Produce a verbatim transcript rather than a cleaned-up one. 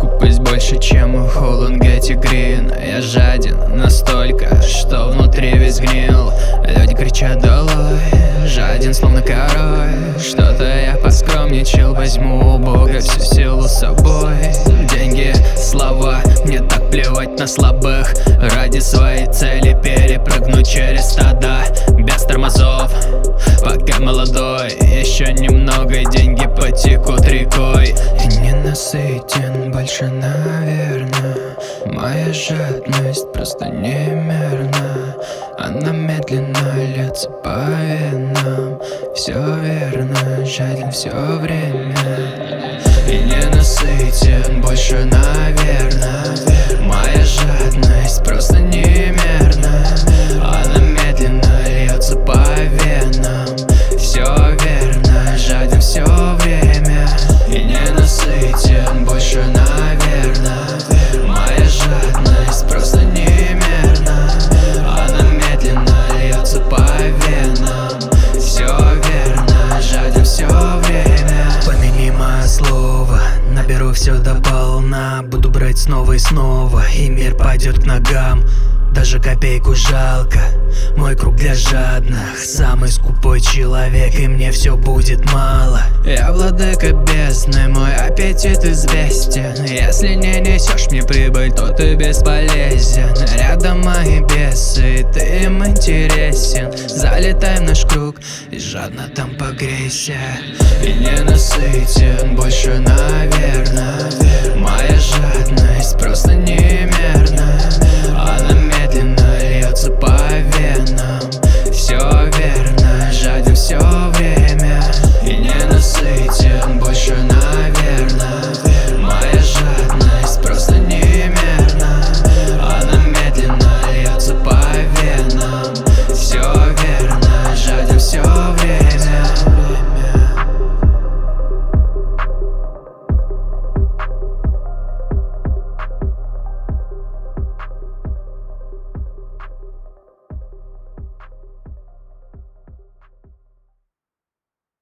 Скупость больше, чем у Холлангэти Грин. Я жаден настолько, что внутри весь гнил. Люди кричат долой, жаден словно король. Что-то я поскромничал, возьму у Бога всю силу с собой. Деньги, слова, мне так плевать на слабых. Ради своей цели перепрыгну через стада без тормозов. Пока молодой, еще немного, и деньги потекут рекой. И не насытен больше, наверное. Моя жадность просто немерна. Она медленно льется по венам. Все верно, жаден все время. И не насытен больше, наверное. Моя жадность просто немерна. Она медленно льется по венам. Все верно, жаден все время. И не насытен больше, наверное. Моя жадность просто немерна. Она медленно льется по венам. Все верно, жаден все время. Помяни мое слово, наберу все до полна. Буду брать снова и снова, и мир пойдет к ногам. Даже копейку жалко, мой круг для жадных. Самый скупой человек, и мне все будет мало. Я владыка бездны, мой аппетит известен. Если не несешь мне прибыль, то ты бесполезен. Рядом мои бесы, ты им интересен. Залетай в наш круг и жадно там погрейся. И не насытен больше, наверное. Моя жадность просто не